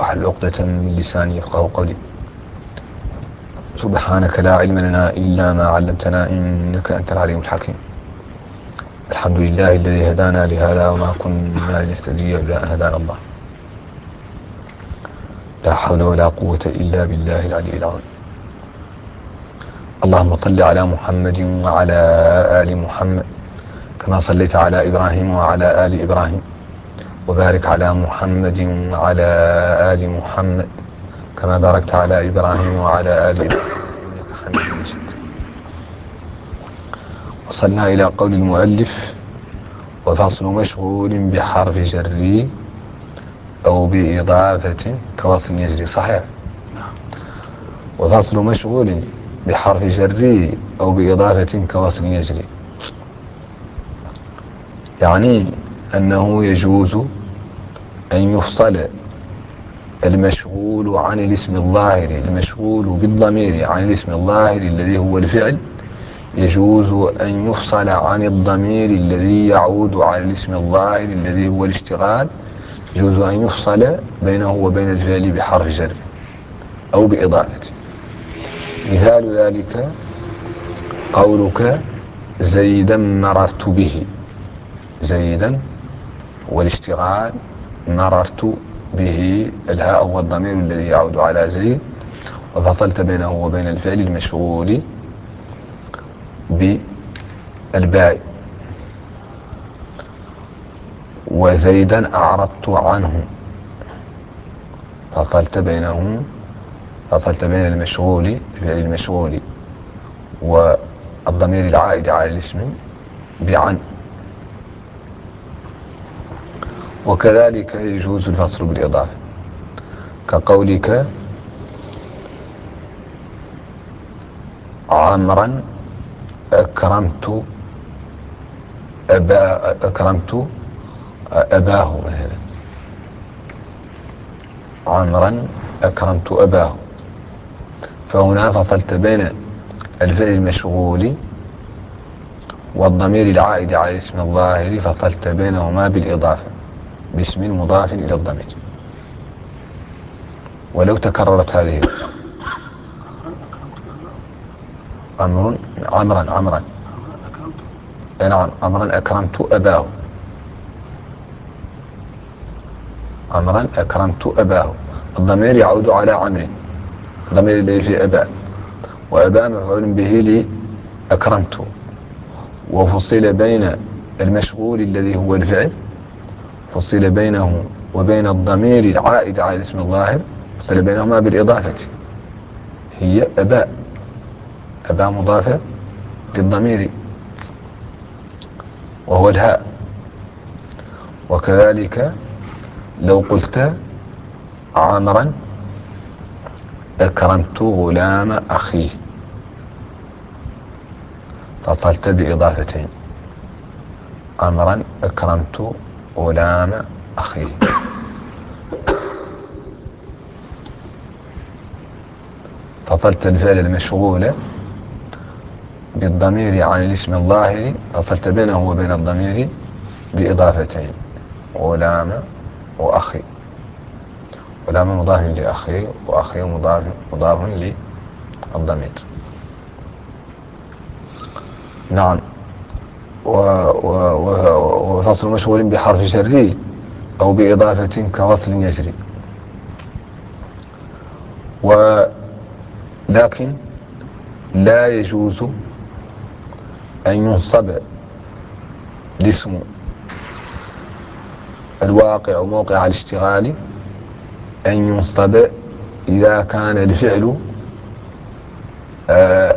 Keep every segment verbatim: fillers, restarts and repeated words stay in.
واحلل عقدة من لساني يفقهوا قولي. سبحانك لا علم لنا إلا ما علمتنا إنك أنت العليم الحكيم. الحمد لله الذي هدانا لهذا وما كنا لنهتدي لولا أن هدانا الله. لا حول ولا قوة إلا بالله العلي العظيم. اللهم صل على محمد وعلى آل محمد كما صليت على إبراهيم وعلى آل إبراهيم، وبارك على محمد وعلى آل محمد كما باركت على إبراهيم وعلى آل إبراهيم إنك حميد مجيد. وصلنا إلى قول المؤلف: وفصل مشغول بحرف جر أو بإضافة كوصل يجري. صحيح. وفصل مشغول بحرف جر أو بإضافة كوصل يجري، يعني أنه يجوز أن يفصل المشغول عن الاسم الظاهر، المشغول بالضمير عن الاسم الظاهر الذي هو الفعل، يجوز أن يفصل عن الضمير الذي يعود على الاسم الظاهر الذي هو الاشتغال، يجوز أن يفصل بينه وبين الفعل بحرف جر أو بإضافة. مثال ذلك قولك: زيدا مررت به. زيدا والاشتغال، مررت به الهاء هو الضمير الذي يعود على زيد، وفصلت بينه وبين الفعل المشغول بالباء. وزيدا أعرضت عنه، فصلت بينه فصلت بين المشغول الفعل المشغول والضمير العائد على الاسم بعن. وكذلك يجوز الفصل بالإضافة كقولك: عمرا أكرمت أبا أكرمت أباه. مثلا عمرا أكرمت أباه، فهنا فصلت بين الفعل المشغول والضمير العائد على الاسم الظاهر، فصلت بينهما بالإضافة باسم مضاف إلى الضمير. ولو تكررت هذه عمرا عمرا عمرا نعم عمرا أكرمت أباه. عمرا أكرمت أباه، الضمير يعود على عمرو، الضمير الذي في أبا، وأبا مفعول به لأكرمت، وفصل بين المشغول الذي هو الفعل، فصل بينه وبين الضمير العائد على الاسم الظاهر، فصل بينهما بالإضافة، هي أبا. أبا مضافة للضمير وهو الهاء. وكذلك لو قلت: عمرا أكرمت غلام أخيه، فصلت بإضافتين: عمرا أكرمت غلام أخيه. فصلت الفعل المشغول بالضمير عن الاسم الظاهر، فصلت بينه وبين الضمير بإضافتين: غلام وأخي. غلام مضاف لأخي، وأخي مضاف مضاف للضمير. نعم. وفصل مشغول بحرف جر أو بإضافة كوصل يجري. ولكن لا يجوز أن ينصب الاسم الواقع موقع الاشتغال، أن ينصب إذا كان الفعل آه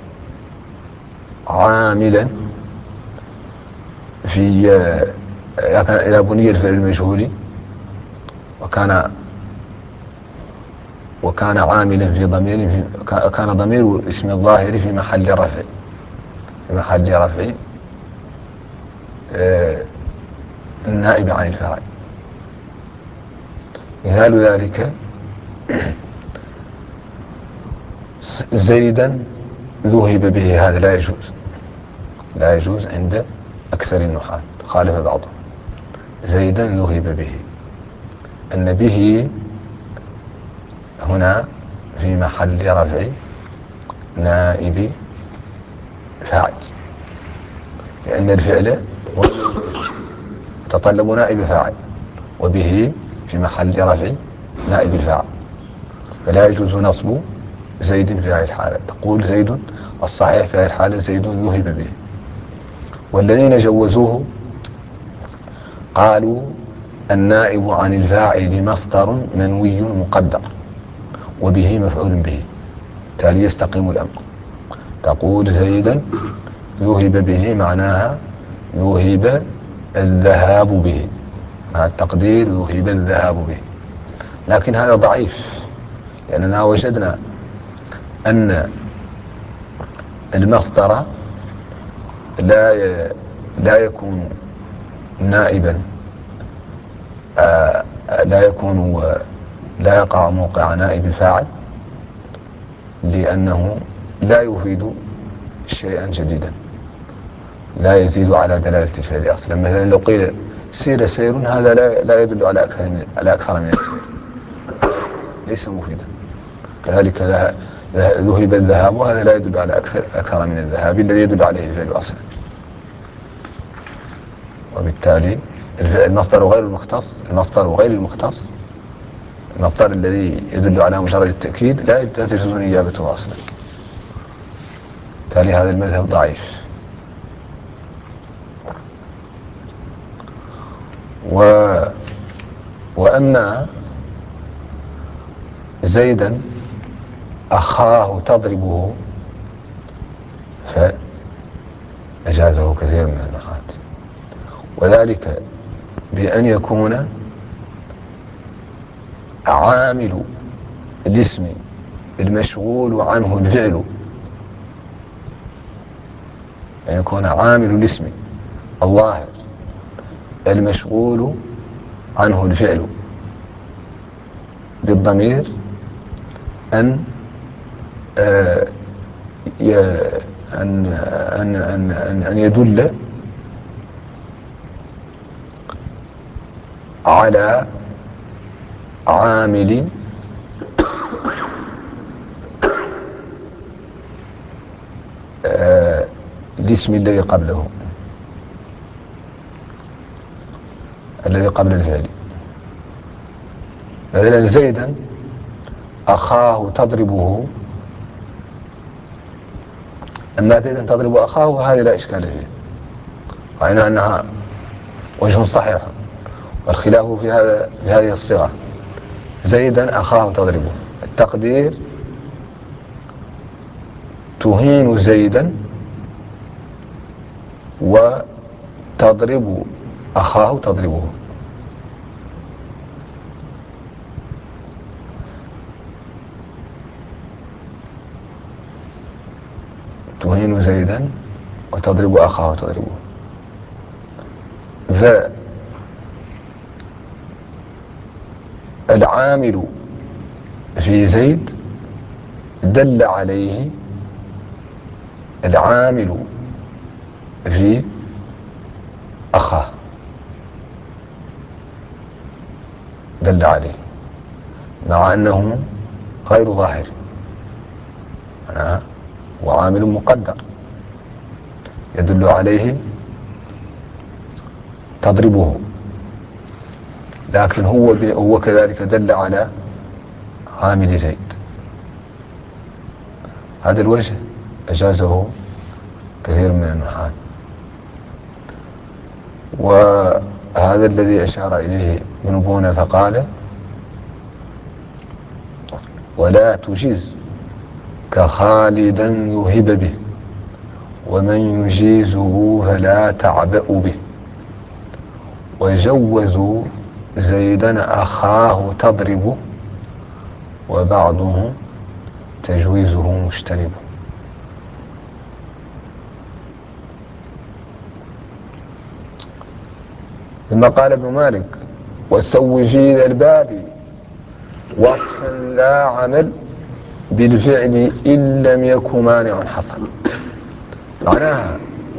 عاملا في آه إذا بني الفعل المجهول وكان وكان عاملا في ضمير في كان ضمير اسم الظاهر في محل رفع في محل رفع آه النائب عن الفاعل. مثال ذلك: زيدا ذهب به. هذا لا يجوز، لا يجوز عند أكثر النحاة، خالف بعضهم. زيدا ذهب به، أن به هنا في محل رفع نائب فاعل، لأن الفعل يتطلب نائب فاعل، وبه في محل رفع نائب الفاعل، فلا يجوز نصب زيد في هذه الحالة. تقول زيد، الصحيح في هذه الحالة زيد يهب به. والذين جوزوه قالوا النائب عن الفاعل مصدر منوي مقدر وبه مفعول به، تالي يستقيم الأمر. تقول زيدا يوهب به، معناها يوهب الذهاب به، مع التقدير يوهب الذهاب به. لكن هذا ضعيف، لأننا وجدنا أن المصدر لا لا يكون نائبا، آه لا يكون لا يقع موقع نائب الفاعل، لأنه لا يفيد شيئا جديدا، لا يزيد على دلالة الفعل أصلا. مثلا لو قيل سير سير، هذا لا لا يدل على أكثر من على أكثر من السير، ليس مفيدا. كذلك ذهب الذهاب، وهذا لا يدل على أكثر أكثر من الذهاب الذي يدل عليه الفعل أصلا. وبالتالي المصدر غير المختص المصدر غير المختص المصدر الذي يدل على مجرد التأكيد لا تجوز نيابته أصلا. بالتالي هذا المذهب ضعيف. و وأما زيدا أخاه تضربه فأجازه كثير من النقاط، وذلك بأن يكون عامل الاسم المشغول عنه الفعل، أن يكون عامل الاسم الظاهر المشغول عنه الفعل بالضمير أن آه أن أن أن أن يدل على عامل آه الاسم الذي قبله الذي قبل الفعل. مثلا زيدا أخاه تضربه، أما زيدا تضرب أخاه هذه لا إشكال فيه، رأينا أنها وجه صحيح. والخلاف في هذا في هذه الصيغة، زيدا أخاه تضربه، التقدير تهين زيدا وتضرب أخاه تضربه. تهين زيدا وتضرب أخاه تضربه. فالعامل في زيد دل عليه العامل في أخاه، دل عليه مع أنه غير ظاهر، وعامل مقدر يدل عليه تضربه، لكن هو هو كذلك دل على عامل زيد. هذا الوجه أجازه كثير من النحاة، وهذا الذي أشار إليه ابن بونة فقال: ولا تجيز كخالدا يهب به، ومن يجيزه فلا تعبأ به. وجوزوا زيدا أخاه تضرب، وبعضهم تجويزه مجتنب. ثم قال ابن مالك: وسوجي ذا الباب وصفا لا عمل بالفعل إن لم يكن مانع حصل. معناها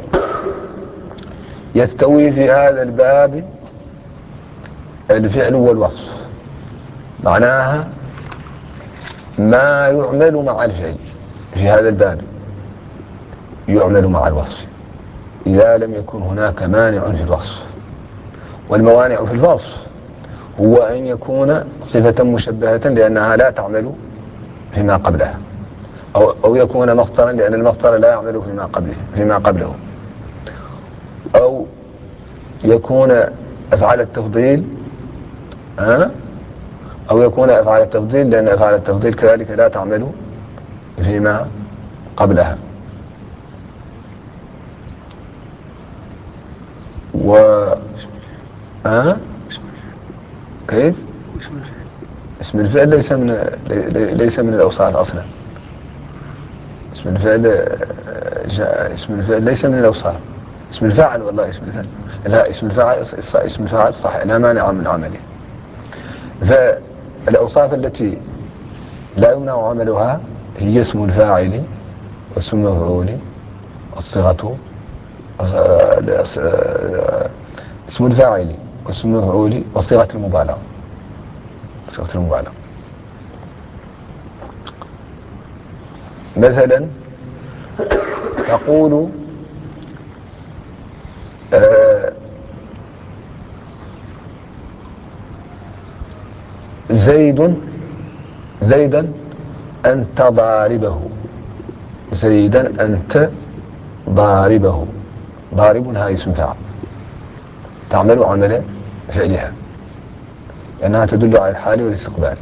يستوي في هذا الباب الفعل والوصف، معناها ما يعمل مع الفعل في هذا الباب يعمل مع الوصف إذا لم يكن هناك مانع في الوصف. والموانع في الوصف هو أن يكون صفة مشبهة لأنها لا تعمل فيما قبلها، أو, أو يكون مصدرا لأن المصدر لا يعمل فيما قبله فيما قبله، أو يكون أفعال التفضيل أه؟ أو يكون أفعال التفضيل لأن أفعال التفضيل كذلك لا تعمل فيما قبلها. و أه؟ كيف؟ اسم الفعل ليس من ليس من الأوصاف أصلا. اسم الفعل اسم الفعل ليس من الأوصاف. اسم الفاعل والله اسم الفعل لا اسم الفاعل اسم الفاعل صح لا مانع من عمله. فالأوصاف التي لا يمنع عملها هي اسم الفاعل واسم المفعول والصيغة. اسم الفاعل واسم المفعول وصيغة المبالغة. صيغة المبالغة مثلا تقول آه زيد زيدا أنت ضاربه. زيدا أنت ضاربه. ضارب هذا اسم فاعل تعمل عمل فعلها لأنها تدل على الحال والاستقبال.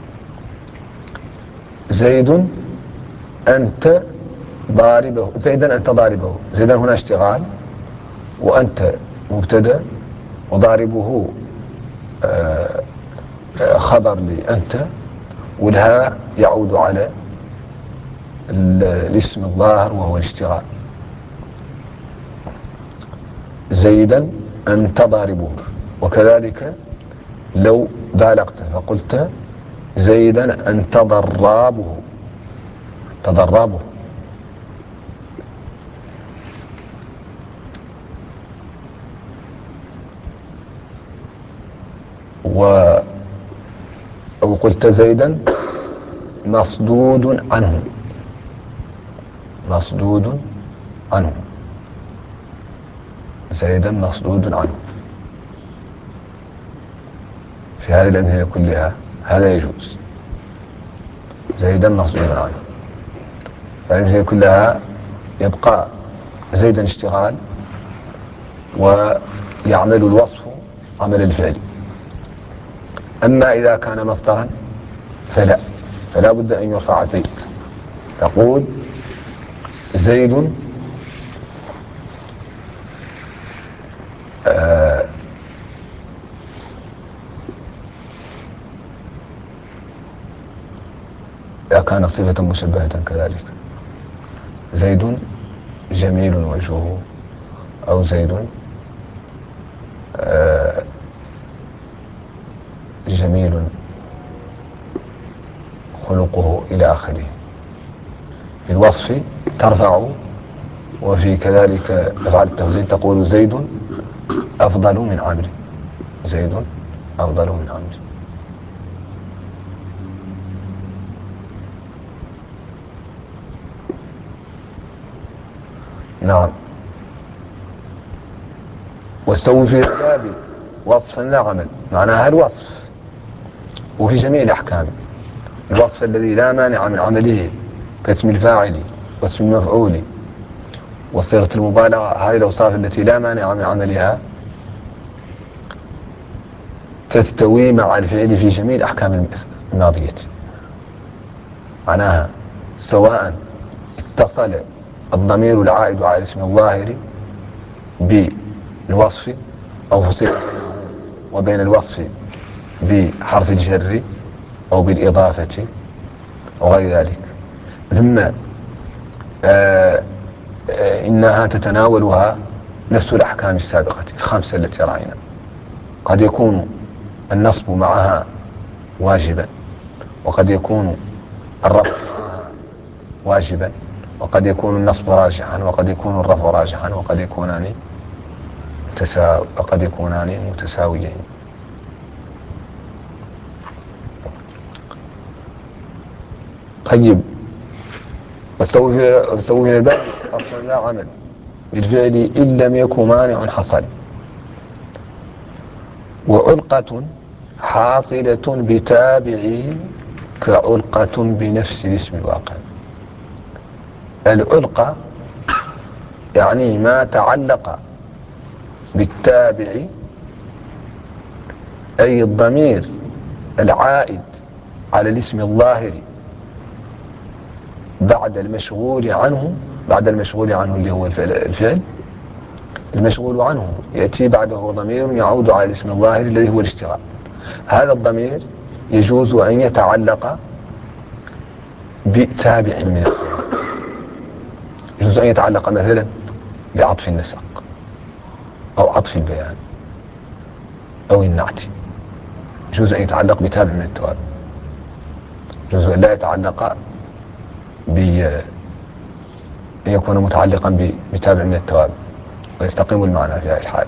زيد أنت ضاربه. زيدا أنت ضاربه. زيدا هنا اشتغال وأنت مبتدأ وضاربه آه خبر لأنت والهاء يعود على الاسم الظاهر وهو الاشتغال. زيدا أنت ضاربه. وكذلك لو بالغت فقلت زيدا أنت ضرابه. تضربه. و أو قلت زيدا مصدود عنه. مصدود عنه. زيدا مصدود عنه. في هذه الأمثلة كلها هذا يجوز. زيدا مصدود عنه. الأمثلة كلها يبقى زيدا اشتغال ويعمل الوصف عمل الفعل. أما إذا كان مصدرا فلا فلا بد أن يرفع زيد. تقول زيد آه إذا كانت صفة مشبهة كذلك زيد جميل وجهه أو زيد آه جميل خلقه إلى آخره. في الوصف ترفع وفي كذلك أفعال التفضيل تقول زيد أفضل من عمرو. زيد أفضل من عمرو. نعم. واستووا في الباب وصفا لا عمل معناها الوصف وفي جميع الأحكام. الوصف الذي لا مانع من عمله كاسم الفاعل واسم المفعول وصيغة المبالغة هذه الأوصاف التي لا مانع من عملها تستوي مع الفعل في جميع الأحكام الماضية. معناها سواء اتصل الضمير العائد على الاسم الظاهر بالوصف أو فصل وبين الوصف بحرف الجر أو بالإضافة وغير ذلك. ثم آه آه إنها تتناولها نفس الأحكام السابقة الخمسة التي رأينا. قد يكون النصب معها واجبا وقد يكون الرفع معها واجبا وقد يكون النصب راجحا وقد يكون الرفع راجحا وقد يكونان متساو... وقد يكونان متساويين. طيب، واستوي في الباب أصلا لا عمل بالفعل إن لم يكن مانع حصل. وعلقة حاصلة بتابع كعلقة بنفس الاسم الواقع. العلقة يعني ما تعلق بالتابع، أي الضمير العائد على الاسم الظاهر بعد المشغول عنه بعد المشغول عنه اللي هو الفعل, الفعل المشغول عنه يأتي بعده ضمير يعود على الاسم الظاهر الذي هو الاشتغال. هذا الضمير يجوز أن يتعلق بتابع من يجوز أن يتعلق مثلا بعطف النسق أو عطف البيان أو النعت. يجوز أن يتعلق بتابع من التوابع. يجوز أن لا يتعلق بأن يكون متعلقا بتابع من التوابع ويستقيم المعنى في هذه الحال.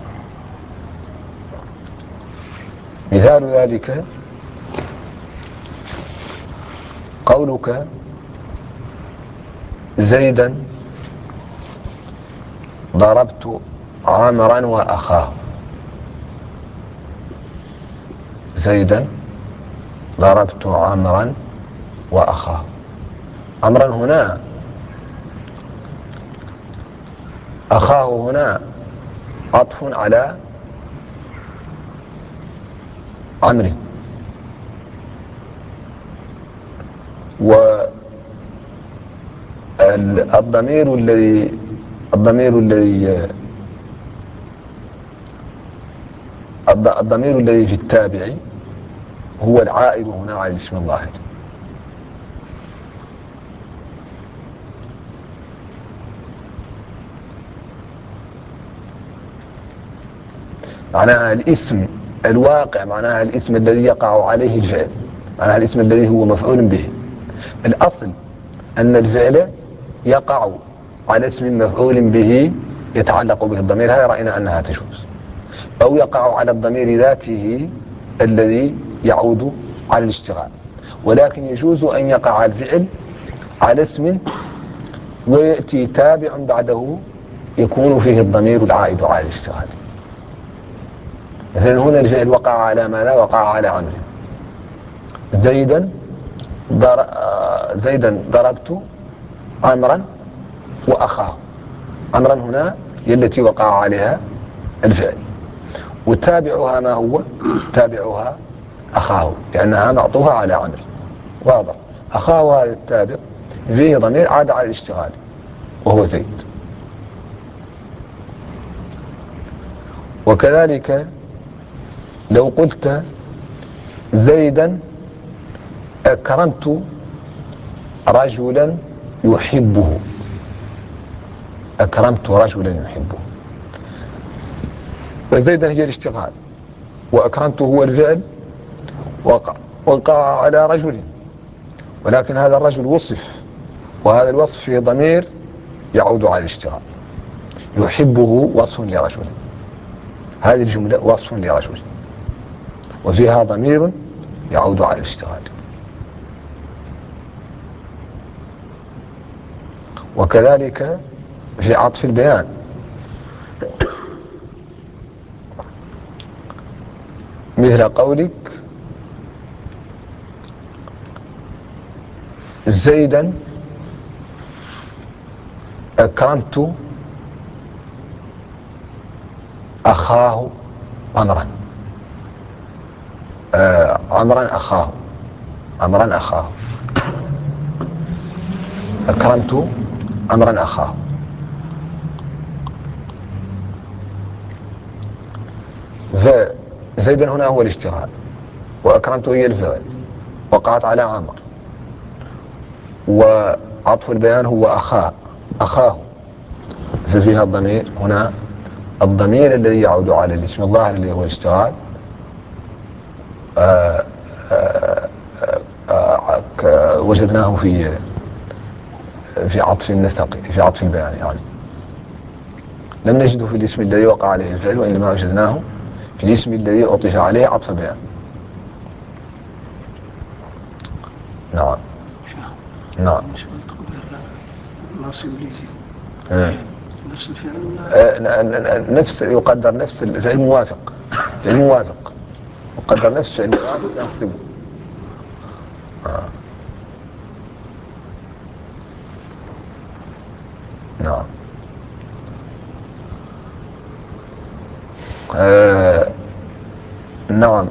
مثال ذلك قولك زيدا ضربت عمرا وأخاه. زيدا ضربت عمرا وأخاه. عمرا هنا، أخاه هنا عطف على عمرو، والضمير الذي الضمير الذي الضمير الذي في التابع هو العائد هنا على الاسم الظاهر. معناها الاسم الواقع، معناها الاسم الذي يقع عليه الفعل، معناها الاسم الذي هو مفعول به. الأصل أن الفعل يقع على اسم مفعول به يتعلق به الضمير، هذا رأينا أنها تجوز، أو يقع على الضمير ذاته الذي يعود على الاشتغال. ولكن يجوز أن يقع الفعل على اسم ويأتي تابع بعده يكون فيه الضمير العائد على الاشتغال. مثلا هنا الفعل وقع على ماذا؟ وقع على عمرو. زيدا در... زيدا ضربت عمرا وأخاه. عمرا هنا هي التي وقع عليها الفعل، وتابعها ما هو؟ تابعها أخاه، لأنها معطوفة على عمرو. واضح؟ أخاه هذا التابع فيه ضمير عاد على الاشتغال وهو زيد. وكذلك لو قلت زيدا أكرمت رجلا يحبه. أكرمت رجلا يحبه. زيدا هي الاشتغال، وأكرمت هو الفعل وقع, وقع على رجل، ولكن هذا الرجل وصف، وهذا الوصف فيه ضمير يعود على الاشتغال. يحبه وصف لرجل، هذه الجملة وصف لرجل وفيها ضمير يعود على الاشتغال. وكذلك في عطف البيان، مثل قولك زيدا أكرمت أخاه عمرا. آه عمرا أخاه عمرا أخاه أكرمت عمرا أخاه. فزيدا هنا هو الاشتغال، وأكرمت هي الفعل وقعت على عمر، وعطف البيان هو أخاه أخاه ففيها الضمير هنا، الضمير الذي يعود على الاسم الظاهر اللي هو الاشتغال آآ آآ آآ وجدناه في في عطف النسق، في عطف البيان. يعني لم نجده في الاسم الذي وقع عليه الفعل، وإنما وجدناه في الاسم الذي عطف عليه عطف بيان. نعم. نعم. مش تقدير ناصب ليزي آه. نفس الفعل آه نفس يقدر نفس الفعل موافق، فعل موافق يقدر نفس الفعل موافق ينصبه. آه. نعم. آه. نعم.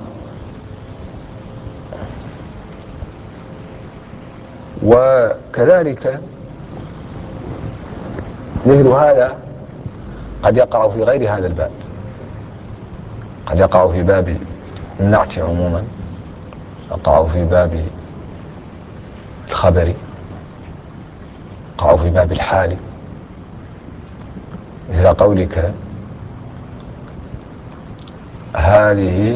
وكذلك مثل هذا قد يقع في غير هذا الباب، قد يقع في باب النعت عموما، يقع في باب الخبر، يقع في باب الحال، مثل قولك هذه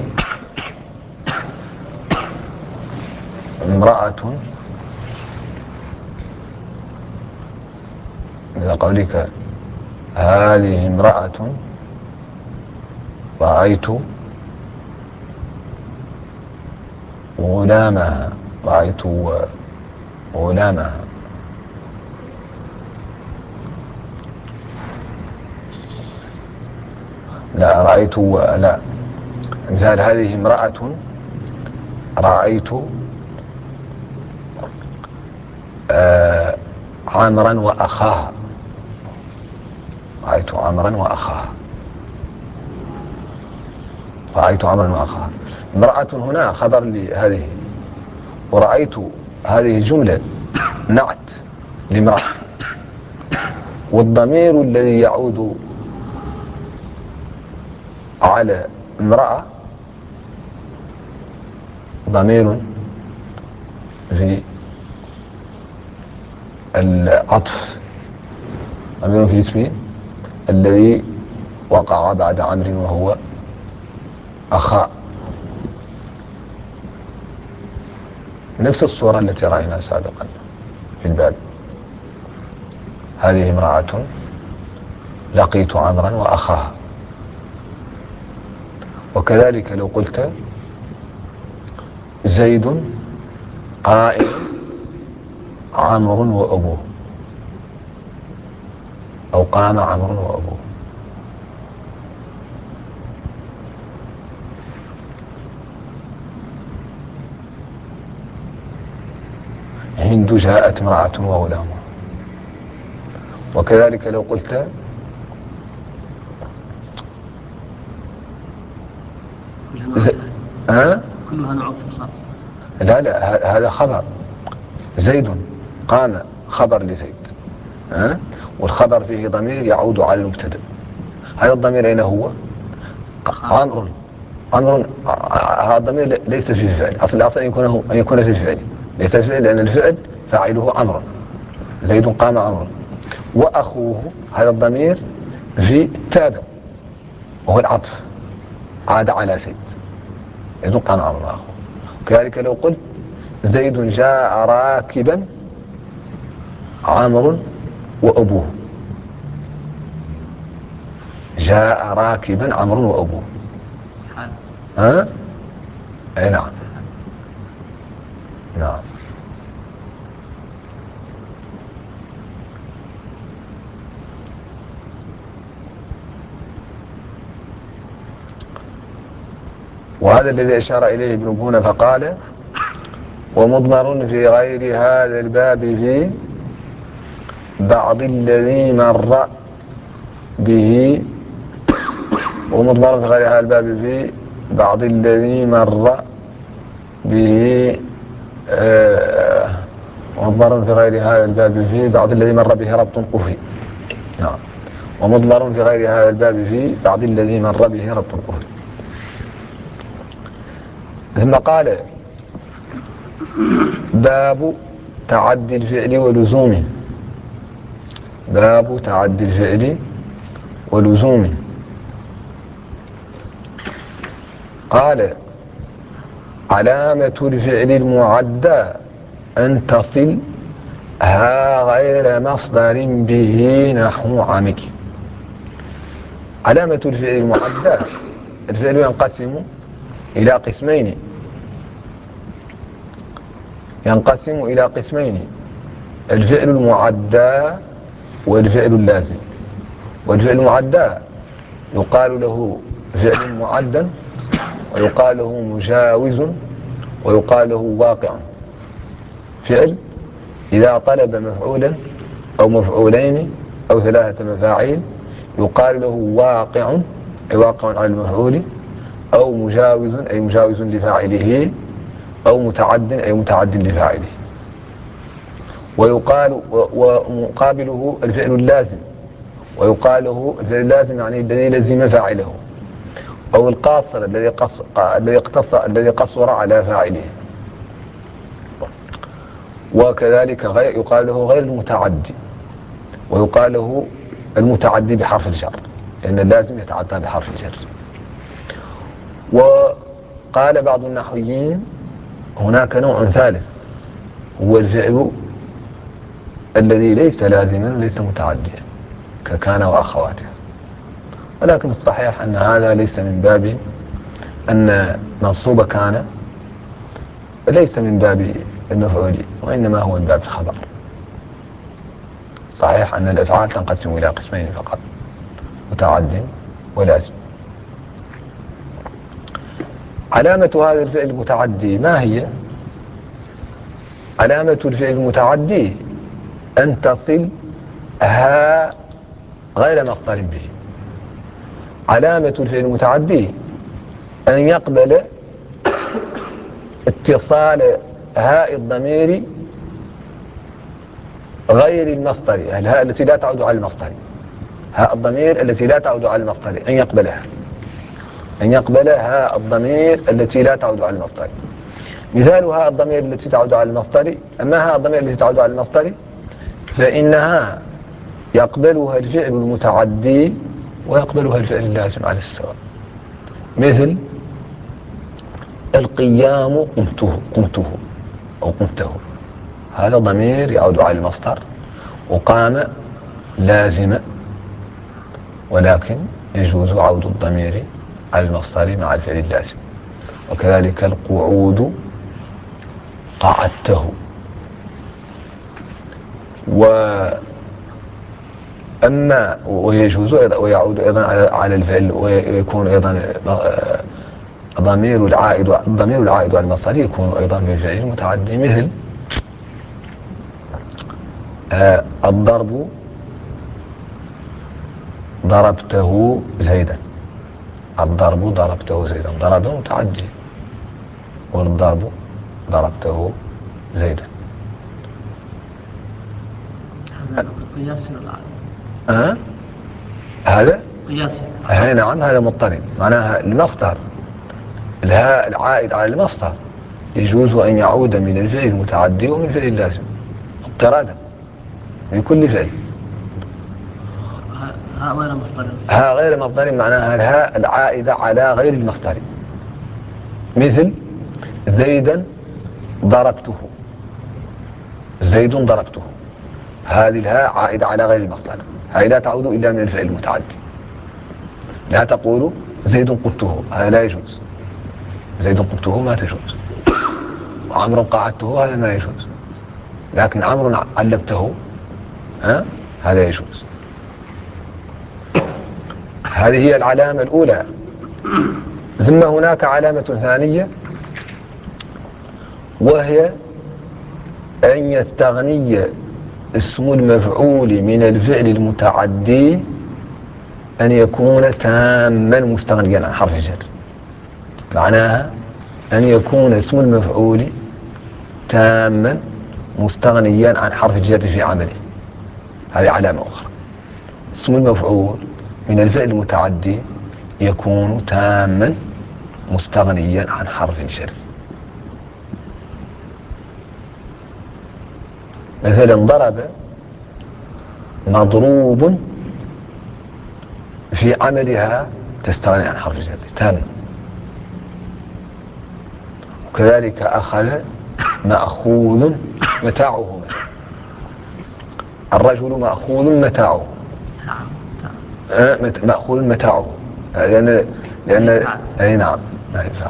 امرأة، مثل قولك هذه امرأة رأيت غلامها، رأيت غلامها. لا رأيت لا مثال هذه امرأة رأيت آه عمرا وأخاها، رأيت عمرا وأخاها، رأيت عمرا وأخاها. امرأة هنا خبر لهذه، ورأيت هذه جملة نعت لامرأة، والضمير الذي يعود على امرأة ضمير في العطف، ضمير في اسمه الذي وقع بعد عمر وهو أخاء، نفس الصورة التي رأينا سابقا في الباب، هذه امرأة لقيت عمرا وأخاها. وكذلك لو قلت زيد قائم عمر وأبوه، أو قام عمر وأبوه. هند جاءت امرأة وغلامها. وكذلك لو قلت ز... أه؟ كلها نعطف صح؟ لا لا هذا خبر، زيد قام خبر لزيد، أه؟ والخبر فيه ضمير يعود على المبتدأ. هذا الضمير أين هو؟ عمرو. عمرو هذا الضمير ليس في الفعل، أصل الأصل أن يكون أن يكون في الفعل، ليس في الفعل لأن الفعل فاعله عمرو، زيد قام عمرو. وأخوه هذا الضمير في التابع وهو العطف، عاد على زيد، زيد قام عمرو أخوه. كذلك لو قلت زيد جاء راكبا عمرو وأبوه، جاء راكبا عمرو وأبوه. ها؟ أي نعم. نعم. وهذا الذي أشار إليه ابن بونة فقال ومضمر في غير هذا الباب في بعض الذي مر به، ومضمر في غير هذا الباب في بعض الذي مر به آه ومضمر في غير هذا الباب في بعض الذي مر به ربط قفي. نعم. ومضمر في غير هذا الباب في بعض الذي مر به ربط قفي. ثم قال باب تعدي الفعل ولزومه، باب تعدي الفعل ولزومه. قال علامة الفعل المعدى أن تصل ها غير مصدر به نحو عمك. علامة الفعل المعدى، الفعل ينقسم إلى قسمين، ينقسم إلى قسمين الفعل المعدى والفعل اللازم. والفعل المعدى يقال له فعل معدى، ويقال له مجاوز، ويقال له واقع. فعل إذا طلب مفعولا أو مفعولين أو ثلاثة مفاعيل يقال له واقع، أي واقع على المفعول، أو مجاوز أي مجاوز لفاعله، أو متعد أي متعد لفاعله. ويقال ومقابله الفعل اللازم، ويقال له الفعل اللازم يعني الذي لزم فاعله، أو القاصر الذي قص الذي اقتصر الذي قصر على فاعله. وكذلك غير يقال له غير المتعدي، ويقال له المتعدي بحرف الجر، لأن اللازم يتعدى بحرف الجر. وقال بعض النحويين هناك نوع ثالث، هو الفعل الذي ليس لازما وليس متعديا ككان وأخواتها، ولكن الصحيح أن هذا ليس من باب أن منصوب كان ليس من باب المفعول، وإنما هو من باب الخبر. صحيح أن الأفعال تنقسم إلى قسمين فقط، متعد ولازم. علامة هذا الفعل المتعدي ما هي؟ علامة الفعل المتعدي أن تصل ها غير مصدر به. علامة الفعل المتعدي أن يقبل اتصال هاء الضمير غير المصدر، الهاء التي لا تعود على المصدر، هاء الضمير التي لا تعود على المصدر أن يقبلها، أن يقبل هاء الضمير التي لا تعود على المصدر. مثال هاء الضمير التي تعود على المصدر، أما هاء الضمير التي تعود على المصدر فإنها يقبلها الفعل المتعدي ويقبلها الفعل اللازم على السواء. مثل القيام قمته قمته أو قمته، هذا ضمير يعود على المصدر، وقام لازم، ولكن يجوز عود الضمير على المصدر مع الفعل اللازم. وكذلك القعود قعدته. وأما ويجوز ويعود أيضا على الفعل، ويكون أيضا ضمير العائد الضمير العائد على المصدر يكون أيضا بالفعل المتعدي. مثل آه الضرب ضربته زيدا، الضرب ضربته زيدا، ضرب متعدي، والضرب ضربته زيدا. هذا قياس العادة. أه؟ هذا قياس. أه نعم، هذا مضطرب، معناها المصدر الهاء العائد على المصدر يجوز أن يعود من الفعل المتعدي ومن الفعل اللازم اضطرادا من كل فعل. ها غير مصدر، ها غير مصدر معناها الهاء العائدة على غير المصدر. مثل زيدا ضربته، زيد ضربته، هذه الهاء عائدة على غير المصدر، هذه لا تعود إلا من الفعل المتعدي. لا تقول زيد قدته، هذا لا يجوز، زيد قدته ما تجوز. عمرو قعدته هذا ما يجوز، لكن عمرو علمته ها هذا يجوز. هذه هي العلامة الأولى. ثم هناك علامة ثانية، وهي أن يستغني اسم المفعول من الفعل المتعدي، أن يكون تاما مستغنيا عن حرف الجر. معناها أن يكون اسم المفعول تاما مستغنيا عن حرف الجر في عمله. هذه علامة أخرى، اسم المفعول من الفعل المتعدي يكون تاما مستغنيا عن حرف الجر. مثلا ضرب مضروب في عملها تستغني عن حرف الجر تاما. وكذلك أخذ مأخوذ متاعه، الرجل مأخوذ متاعه، مأخوذ متاعه، لأن لأن أي نعم لا ينفع.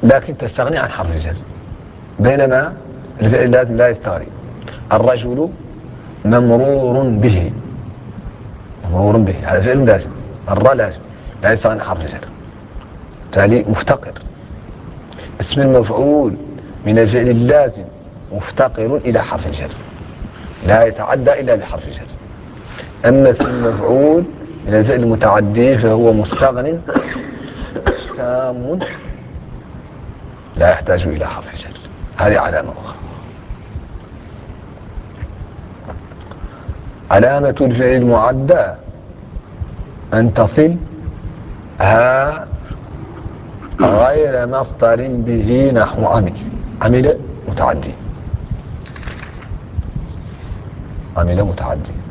لكن تستغني عن حرف الجر، بينما الفعل اللازم لا يستغني. الرجل ممرور به، ممرور به هذا فعل لازم، الراء لازم لا يستغني عن حرف الجر، بالتالي مفتقر. اسم المفعول من الفعل اللازم مفتقر إلى حرف الجر، لا يتعدى إلا بحرف الجر. أما اسم المفعول من الفعل المتعدي فهو مستغن تام لا يحتاج إلى حرف الجر. هذه علامة أخرى. علامة الفعل المعدى أن تصل ها غير مصدر به نحو عمل. عمل متعدي، عمل متعدي